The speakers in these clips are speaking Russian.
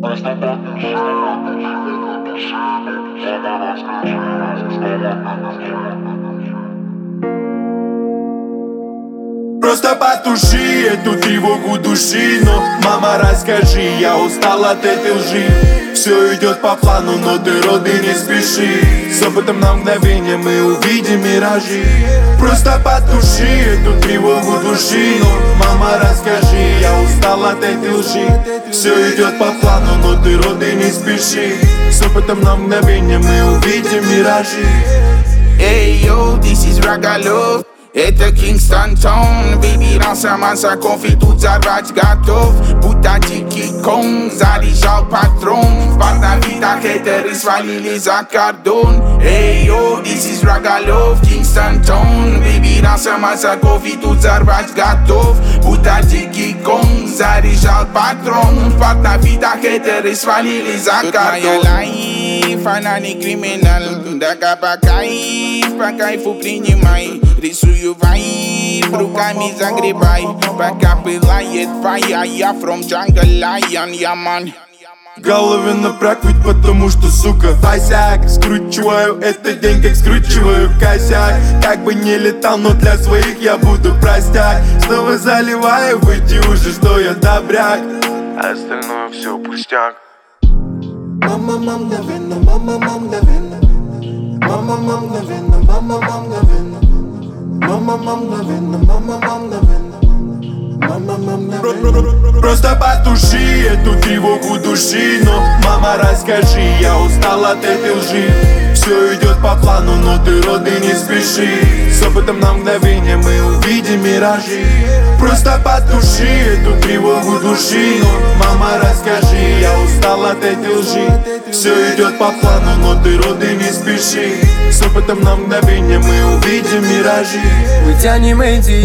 Просто потуши эту тревогу души. Но, мама, расскажи, я устал от этой лжи. Все идет по плану, но ты, роды, не спеши. С опытом на мгновение мы увидим миражи. Просто потуши эту тревогу души. Но, мама, расскажи, я устал от этой лжи. Все идет по плану, но ты, роды, не спеши. С опытом на мгновение мы увидим миражи. Hey yo, this is Ragalov. Это Kingston Town, baby, раса кофе, тут взорвать готов. Будто дикий кон, заряжал патрон. В портновидах хейтеры свалили за кордон. Эй, йо, this is Ragalov, Kingston Town, baby, раса кофе, тут взорвать готов. Будто дикий кон, заряжал патрон. В портновидах хейтеры свалили за кордон. Она не криминал, да по кайфу принимай. Рисую вайб, руками загребай. Пока пылает твоя, я from jungle lion, я ман. В голове напряг, ведь потому что, сука, косяк. Скручиваю этот день, как скручиваю косяк. Как бы не летал, но для своих я буду простяк. Снова заливаю в эти уши, что я добряк, а остальное все пустяк. Mama, mgновенно, мама, мгновенно. Мама, мгновенно, мама, мгновенно. Мама, мгновенно, мама, мгновенно. Мама, мгновенно. Просто потуши эту тревогу души. Но, мама, расскажи, я устал от этой лжи. Все идет по плану, но ты, роды, не спеши. С опытом на мгновение мы увидим миражи. Просто потуши эту тревогу души. Но, мама, расскажи, я устал от этой лжи. Все идет по плану, но ты, роды, не спеши. С опытом на мгновение мы увидим миражи. Мы тянем эти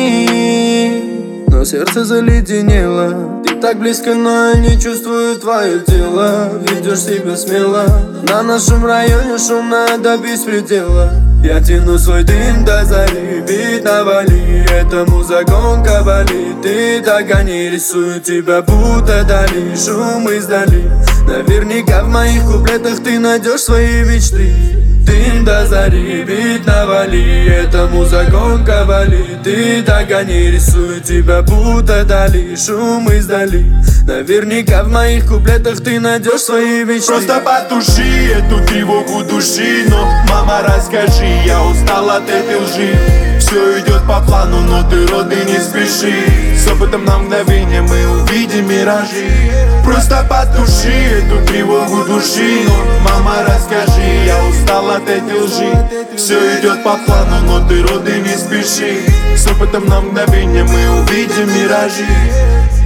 дни, но сердце заледенело. Ты так близко, но я не чувствую твое тело. Ведешь себя смело. На нашем районе шумно до беспредела. Я тяну свой дым до зари, бит навали. Это музыконка болит. Ты так гони, рисую тебя будто дали. Шум издали. Наверняка в моих куплетах ты найдешь свои мечты. Дым до зари, бит навали. Это музыконка болит. Ты так гони, рисую тебя будто дали. Шум издали. Наверняка в моих куплетах ты найдешь свои мечты. Просто потуши эту тревогу души. Но, мама, расскажи, я устал от этой лжи. Все идет по плану, но ты, роды, не спеши. С опытом на мгновение мы увидим миражи. Просто потуши эту тревогу души. Но, мама, расскажи, я устал от этой лжи. Все идет по плану, но ты, роды, не спеши. С опытом на мгновение мы увидим миражи.